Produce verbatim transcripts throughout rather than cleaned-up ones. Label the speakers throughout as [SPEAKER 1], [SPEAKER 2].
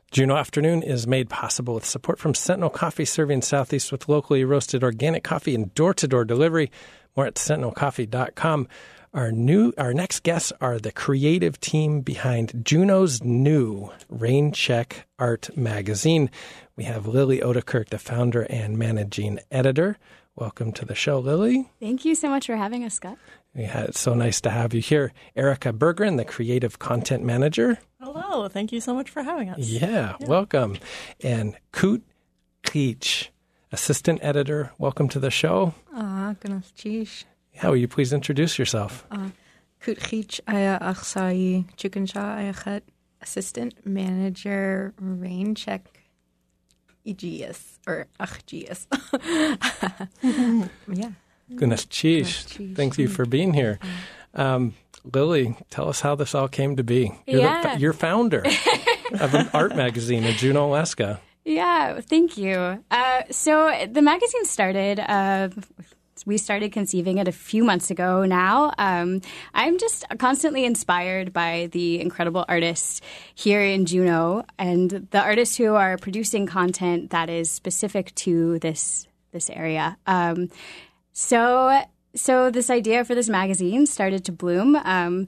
[SPEAKER 1] Juneau Afternoon is made possible with support from Sentinel Coffee, serving Southeast with locally roasted organic coffee and door-to-door delivery. More at sentinel coffee dot com. Our new, our next guests are the creative team behind Juneau's new Rain Check Art magazine. We have Lily Odekirk, the founder and managing editor. Welcome to the show, Lily.
[SPEAKER 2] Thank you so much for having us, Scott.
[SPEAKER 1] Yeah, it's so nice to have you here. Erica Berggren, the creative content manager.
[SPEAKER 3] Hello. Thank you so much for having us.
[SPEAKER 1] Yeah, yeah. Welcome. And Koot Kriech, assistant editor. Welcome to the show.
[SPEAKER 4] Ah, goodness, cheesh.
[SPEAKER 1] How will you please introduce yourself?
[SPEAKER 4] Uh, Koot Kriech, aya achsai chukansha ayachet, assistant manager, Rain Check E G S, or Ach G S. Yeah.
[SPEAKER 1] Goodness, cheesh. Thank you for being here. Um, Lily, tell us how this all came to be. You're,
[SPEAKER 2] yeah.
[SPEAKER 1] the, you're founder of an art magazine in Juneau, Alaska.
[SPEAKER 2] Yeah, thank you. Uh, so the magazine started, uh, we started conceiving it a few months ago now. Um, I'm just constantly inspired by the incredible artists here in Juneau and the artists who are producing content that is specific to this this area. Um, so so this idea for this magazine started to bloom. Um,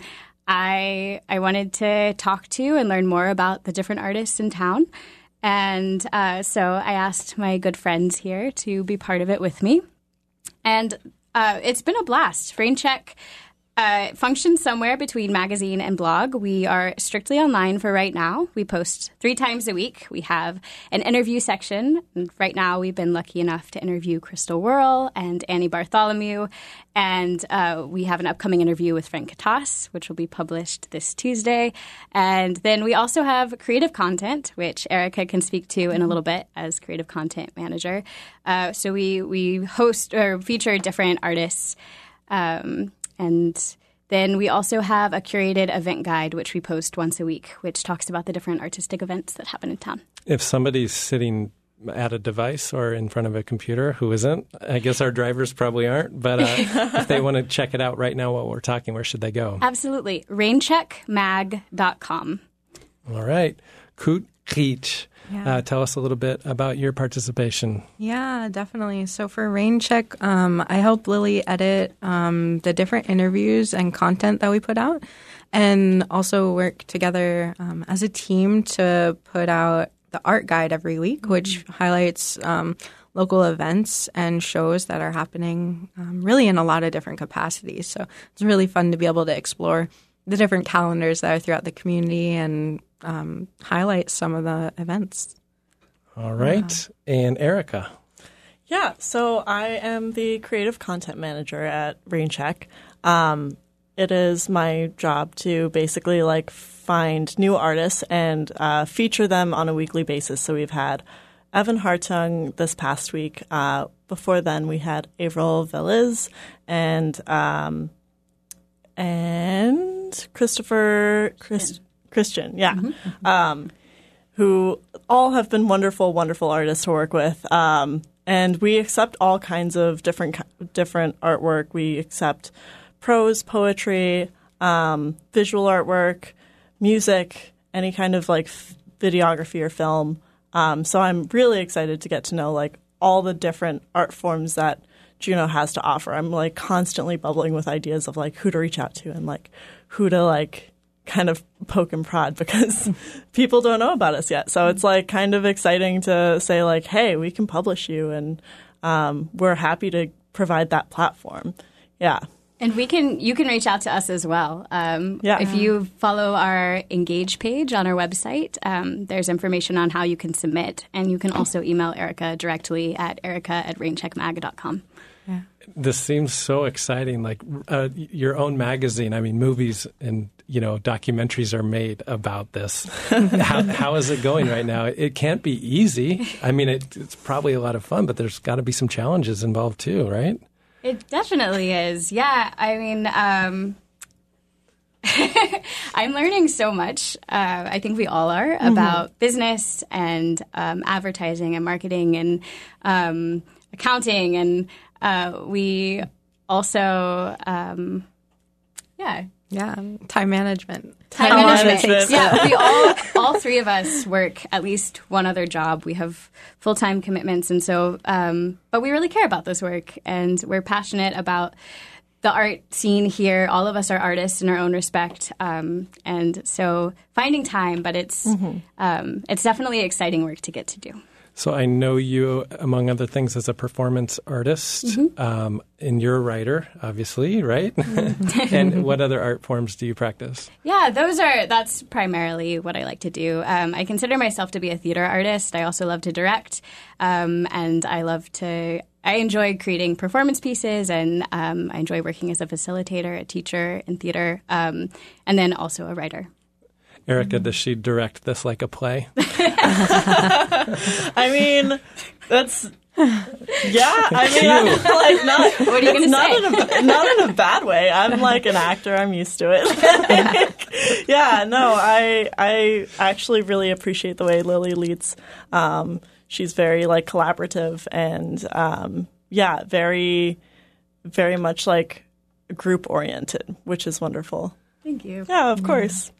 [SPEAKER 2] I I wanted to talk to and learn more about the different artists in town. And uh, so I asked my good friends here to be part of it with me. And uh, it's been a blast. Rain Check uh, functions somewhere between magazine and blog. We are strictly online for right now. We post three times a week. We have an interview section. And right now, we've been lucky enough to interview Crystal Worrell and Annie Bartholomew. And uh, we have an upcoming interview with Frank Katas, which will be published this Tuesday. And then we also have creative content, which Erica can speak to in a little bit as creative content manager. Uh, so we, we host or feature different artists. Um, and then we also have a curated event guide, which we post once a week, which talks about the different artistic events that happen in town.
[SPEAKER 1] If somebody's sitting at a device or in front of a computer who isn't, I guess our drivers probably aren't, but uh, if they want to check it out right now while we're talking, where should they go?
[SPEAKER 2] Absolutely. rain check mag dot com.
[SPEAKER 1] All right. Koot Kriech,
[SPEAKER 4] Yeah.
[SPEAKER 1] uh, tell us a little bit about your participation.
[SPEAKER 4] Yeah, definitely. So for Rain Check, um, I help Lily edit um, the different interviews and content that we put out, and also work together um, as a team to put out the art guide every week, which highlights um, local events and shows that are happening um, really in a lot of different capacities. So it's really fun to be able to explore the different calendars that are throughout the community and um, highlight some of the events.
[SPEAKER 1] All right. Yeah. And Erica.
[SPEAKER 3] Yeah, so I am the creative content manager at Rain Check. Um, it is my job to basically like find new artists and uh, feature them on a weekly basis. So we've had Evan Hartung this past week. Uh, before then, we had Avril Veliz and um, and Christopher Christ, Christian, yeah, mm-hmm. um, who all have been wonderful, wonderful artists to work with. Um, and we accept all kinds of different different artwork. We accept prose, poetry, um, visual artwork, music, any kind of like f- videography or film. Um, so I'm really excited to get to know like all the different art forms that Juneau has to offer. I'm like constantly bubbling with ideas of like who to reach out to and like who to like kind of poke and prod because people don't know about us yet. So it's like kind of exciting to say like, hey, we can publish you and um, we're happy to provide that platform. Yeah.
[SPEAKER 2] And we can, you can reach out to us as well. Um,
[SPEAKER 3] yeah.
[SPEAKER 2] If you follow our Engage page on our website, um, there's information on how you can submit. And you can also email Erica directly at erica at rain check mag dot com.
[SPEAKER 4] Yeah.
[SPEAKER 1] This seems so exciting, like uh, your own magazine. I mean, movies and, you know, documentaries are made about this. how, how is it going right now? It can't be easy. I mean, it, it's probably a lot of fun, but there's got to be some challenges involved too, right?
[SPEAKER 2] It definitely is. Yeah. I mean, um, I'm learning so much. Uh, I think we all are mm-hmm. about business and um, advertising and marketing and um, accounting. And uh, we also, um, yeah,
[SPEAKER 4] Yeah, time management.
[SPEAKER 2] Time,
[SPEAKER 3] Time
[SPEAKER 2] management.
[SPEAKER 3] management.
[SPEAKER 2] Yeah, we all, all three of us work at least one other job. We have full-time commitments, and so, um, but we really care about this work, and we're passionate about the art scene here. All of us are artists in our own respect, um, and so finding time, but it's mm-hmm. um, it's definitely exciting work to get to do.
[SPEAKER 1] So I know you, among other things, as a performance artist, mm-hmm. um, and you're a writer, obviously, right? Mm-hmm. And what other art forms do you practice?
[SPEAKER 2] Yeah, those are that's primarily what I like to do. Um, I consider myself to be a theater artist. I also love to direct, um, and I love to. I enjoy creating performance pieces, and um, I enjoy working as a facilitator, a teacher in theater, um, and then also a writer.
[SPEAKER 1] Erica, does she direct this like a play?
[SPEAKER 3] I mean, that's yeah. I mean, I'm like not.
[SPEAKER 2] What are you going to say?
[SPEAKER 3] Not in a not in a bad way. I'm like an actor. I'm used to it. Yeah. No, I I actually really appreciate the way Lily leads. Um, she's very like collaborative and um, yeah, very very much like group oriented, which is wonderful.
[SPEAKER 2] Thank you.
[SPEAKER 3] Yeah, of course.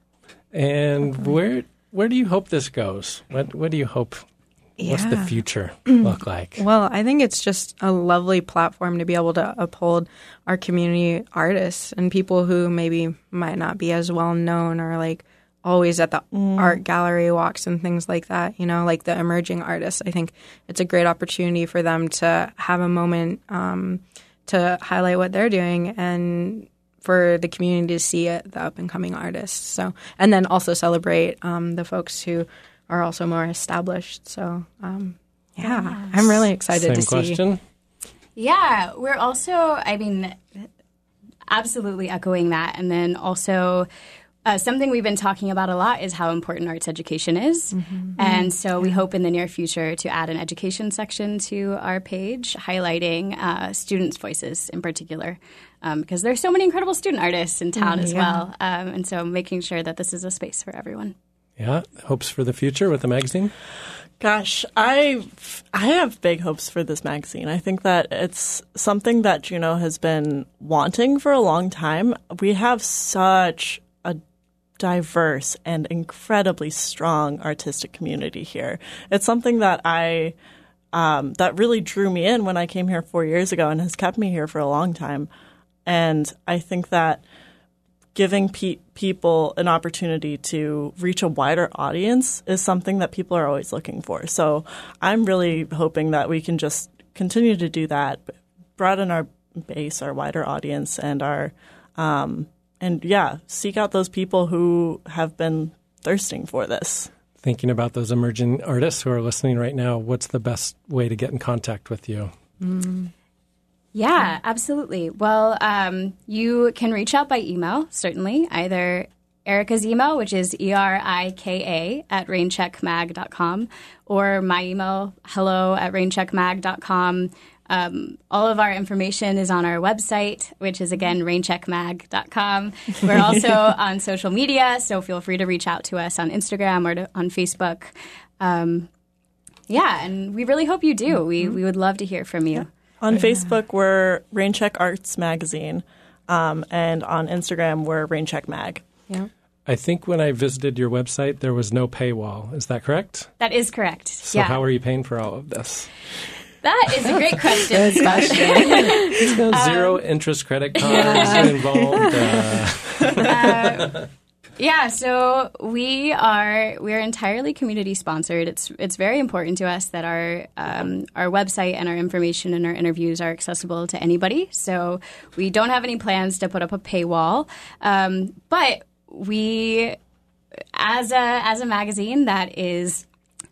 [SPEAKER 1] And where where do you hope this goes? What what do you hope?
[SPEAKER 4] Yeah.
[SPEAKER 1] What's the future look like?
[SPEAKER 4] Well, I think it's just a lovely platform to be able to uphold our community artists and people who maybe might not be as well known or like always at the mm. art gallery walks and things like that. You know, like the emerging artists. I think it's a great opportunity for them to have a moment um, to highlight what they're doing and for the community to see it, the up-and-coming artists. So, and then also celebrate um, the folks who are also more established. So, um, yeah, yes. I'm really excited
[SPEAKER 1] Same
[SPEAKER 4] to see.
[SPEAKER 1] question.
[SPEAKER 2] Yeah, we're also, I mean, absolutely echoing that. And then also uh, something we've been talking about a lot is how important arts education is. Mm-hmm. And so we hope in the near future to add an education section to our page highlighting uh, students' voices in particular. Um, because there's so many incredible student artists in town mm, as yeah. well. Um, and so making sure that this is a space for everyone.
[SPEAKER 1] Yeah. Hopes for the future with the magazine?
[SPEAKER 3] Gosh, I I have big hopes for this magazine. I think that it's something that Juneau has been wanting for a long time. We have such a diverse and incredibly strong artistic community here. It's something that I um, that really drew me in when I came here four years ago and has kept me here for a long time. And I think that giving pe- people an opportunity to reach a wider audience is something that people are always looking for. So I'm really hoping that we can just continue to do that, broaden our base, our wider audience, and our um, and yeah, seek out those people who have been thirsting for this.
[SPEAKER 1] Thinking about those emerging artists who are listening right now, what's the best way to get in contact with you?
[SPEAKER 2] Mm. Yeah, absolutely. Well, um, you can reach out by email, certainly, either Erica's email, which is E R I K A at raincheck mag dot com, or my email, hello at raincheck mag dot com. Um, all of our information is on our website, which is, again, raincheck mag dot com. We're also on social media, so feel free to reach out to us on Instagram or to, on Facebook. Um, yeah, and we really hope you do. We, we would love to hear from you.
[SPEAKER 3] Yeah. On Facebook, we're Raincheck Arts Magazine, um, and on Instagram, we're Raincheck Mag.
[SPEAKER 4] Yeah.
[SPEAKER 1] I think when I visited your website, there was no paywall. Is that correct?
[SPEAKER 2] That is correct.
[SPEAKER 1] So
[SPEAKER 2] yeah.
[SPEAKER 1] how are you paying for all of this?
[SPEAKER 2] That is a great question.
[SPEAKER 4] Good question.
[SPEAKER 1] So zero um, interest credit cards yeah. involved. Uh.
[SPEAKER 2] uh, Yeah, so we are we are entirely community sponsored. It's it's very important to us that our um, our website and our information and our interviews are accessible to anybody. So we don't have any plans to put up a paywall, um, but we, as a as a magazine that is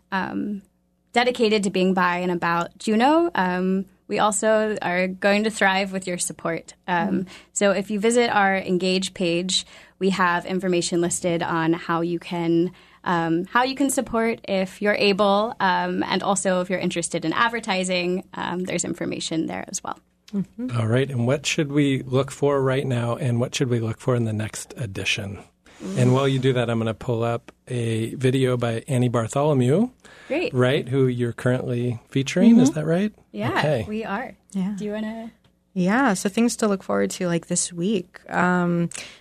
[SPEAKER 2] um, dedicated to being by and about Juneau, um, we also are going to thrive with your support. Um, mm. So if you visit our Engage page, we have information listed on how you can um, how you can support if you're able, um, and also if you're interested in advertising, um, there's information there as well.
[SPEAKER 1] Mm-hmm. All right. And what should we look for right now, and what should we look for in the next edition? Mm-hmm. And while you do that, I'm going to pull up a video by Annie Bartholomew.
[SPEAKER 2] Great.
[SPEAKER 1] Right, who you're currently featuring. Mm-hmm. Is that right?
[SPEAKER 2] Yeah,
[SPEAKER 1] okay.
[SPEAKER 2] we are.
[SPEAKER 4] Yeah.
[SPEAKER 2] Do you want to...
[SPEAKER 4] Yeah, so things to look forward to like this week. Um,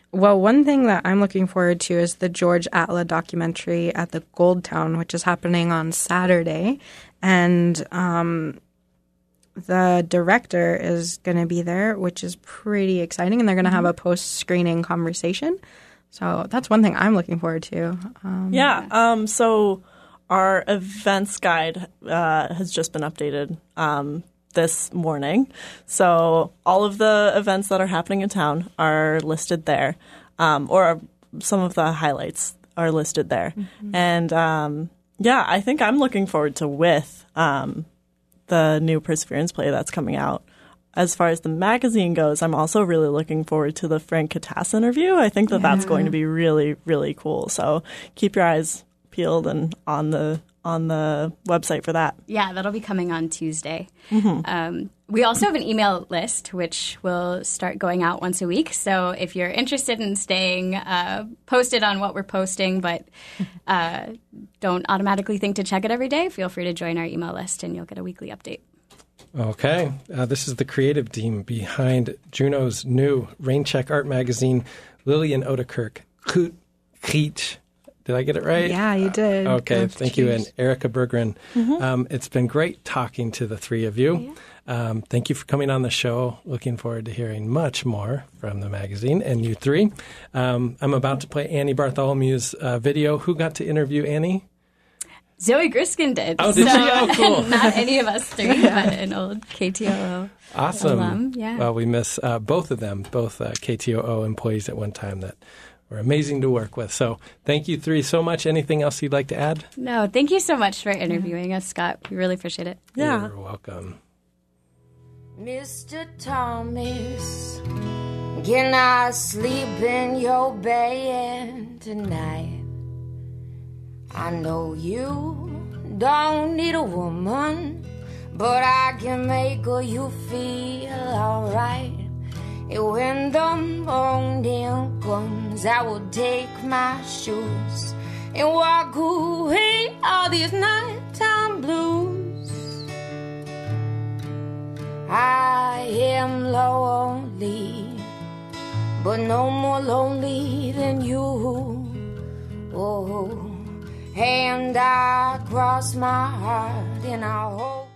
[SPEAKER 4] Well, one thing that I'm looking forward to is the George Atla documentary at the Gold Town, which is happening on Saturday. And um, the director is going to be there, which is pretty exciting. And they're going to have a post-screening conversation. So that's one thing I'm looking forward to. Um,
[SPEAKER 3] yeah. Um, so our events guide uh, has just been updated um, this morning. So all of the events that are happening in town are listed there, um, or some of the highlights are listed there. Mm-hmm. And um, yeah, I think I'm looking forward to With, um, the new Perseverance play that's coming out. As far as the magazine goes, I'm also really looking forward to the Frank Katass interview. I think that yeah. that's going to be really, really cool. So keep your eyes peeled and on the on the website for that.
[SPEAKER 2] Yeah, that'll be coming on Tuesday.
[SPEAKER 3] Mm-hmm.
[SPEAKER 2] Um, we also have an email list, which will start going out once a week. So if you're interested in staying uh, posted on what we're posting, but uh, don't automatically think to check it every day, feel free to join our email list and you'll get a weekly update.
[SPEAKER 1] Okay. Uh, this is the creative team behind Juneau's new Raincheck art magazine, Lillian Odekirk, Kreech. Did I get it right?
[SPEAKER 4] Yeah, you did.
[SPEAKER 1] Uh, okay, That's thank cheers. you. And Erica Berggren. Mm-hmm. Um, it's been great talking to the three of you. Yeah. Um, thank you for coming on the show. Looking forward to hearing much more from the magazine and you three. Um, I'm about to play Annie Bartholomew's uh, video. Who got to interview Annie?
[SPEAKER 2] Zoe Griskin did.
[SPEAKER 1] Oh, did
[SPEAKER 2] so,
[SPEAKER 1] she? Oh, cool.
[SPEAKER 2] Not any of us three, but an old K T O O
[SPEAKER 1] awesome.
[SPEAKER 2] alum. Yeah.
[SPEAKER 1] Well, we miss uh, both of them, both uh, K T O O employees at one time that were amazing to work with. So thank you three so much. Anything else you'd like to add?
[SPEAKER 2] No, thank you so much for interviewing us, Scott. We really appreciate it.
[SPEAKER 3] Yeah.
[SPEAKER 1] You're welcome.
[SPEAKER 5] Mister Thomas, can I sleep in your bed tonight? I know you don't need a woman, but I can make you feel alright. And when the morning comes, I will take my shoes and walk away all these nighttime blues. I am lonely, but no more lonely than you. Oh, and I cross my heart and I hope